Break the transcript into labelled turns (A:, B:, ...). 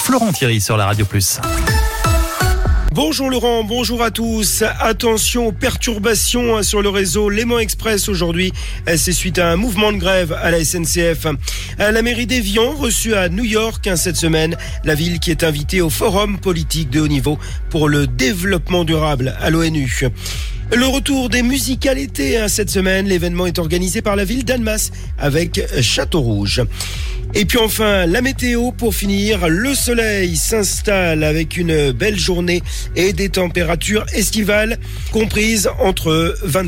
A: Florent Thierry sur la Radio Plus.
B: Bonjour Laurent, bonjour à tous. Attention aux perturbations sur le réseau Léman Express aujourd'hui. C'est suite à un mouvement de grève à la SNCF. La mairie d'Évian reçue à New York cette semaine. La ville qui est invitée au forum politique de haut niveau pour le développement durable à l'ONU. Le retour des musicalités cette semaine. L'événement est organisé par la ville d'Annemasse avec Château Rouge. Et puis enfin, la météo pour finir. Le soleil s'installe avec une belle journée et des températures estivales comprises entre 25